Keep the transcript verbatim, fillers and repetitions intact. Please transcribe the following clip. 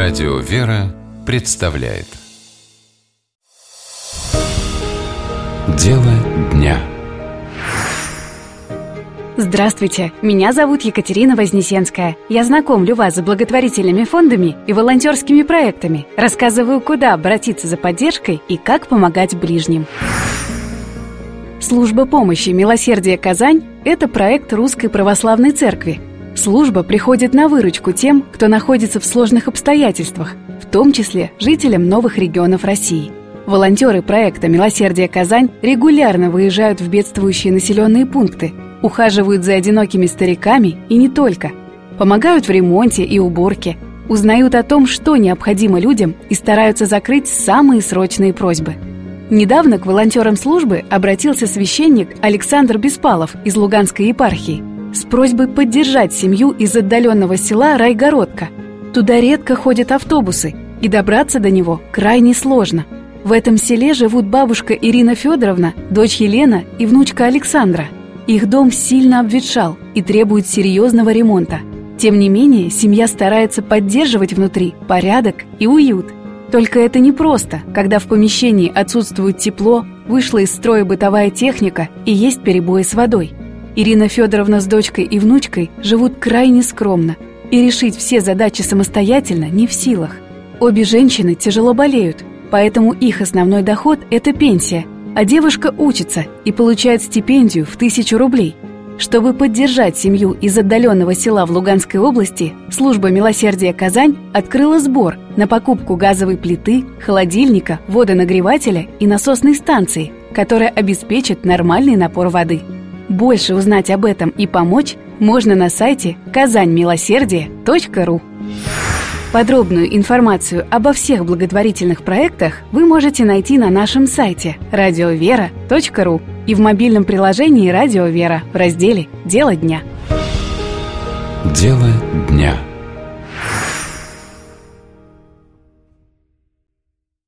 Радио «Вера» представляет Дело дня. Здравствуйте, меня зовут Екатерина Вознесенская. Я знакомлю вас с благотворительными фондами и волонтерскими проектами. Рассказываю, куда обратиться за поддержкой и как помогать ближним. Служба помощи «Милосердие Казань» – это проект Русской Православной Церкви. Служба приходит на выручку тем, кто находится в сложных обстоятельствах, в том числе жителям новых регионов России. Волонтеры проекта «Милосердие Казань» регулярно выезжают в бедствующие населенные пункты, ухаживают за одинокими стариками и не только, помогают в ремонте и уборке, узнают о том, что необходимо людям, и стараются закрыть самые срочные просьбы. Недавно к волонтерам службы обратился священник Александр Беспалов из Луганской епархии с просьбой поддержать семью из отдаленного села Райгородка. Туда редко ходят автобусы, и добраться до него крайне сложно. В этом селе живут бабушка Ирина Федоровна, дочь Елена и внучка Александра. Их дом сильно обветшал и требует серьезного ремонта. Тем не менее, семья старается поддерживать внутри порядок и уют. Только это непросто, когда в помещении отсутствует тепло, вышла из строя бытовая техника и есть перебои с водой. Ирина Федоровна с дочкой и внучкой живут крайне скромно, и решить все задачи самостоятельно не в силах. Обе женщины тяжело болеют, поэтому их основной доход – это пенсия, а девушка учится и получает стипендию в тысячу рублей. Чтобы поддержать семью из отдаленного села в Луганской области, служба «Милосердие Казань» открыла сбор на покупку газовой плиты, холодильника, водонагревателя и насосной станции, которая обеспечит нормальный напор воды. Больше узнать об этом и помочь можно на сайте казань милосердие точка ру. Подробную информацию обо всех благотворительных проектах вы можете найти на нашем сайте радио вера точка ру и в мобильном приложении «Радио Вера» в разделе «Дело дня». Дело дня.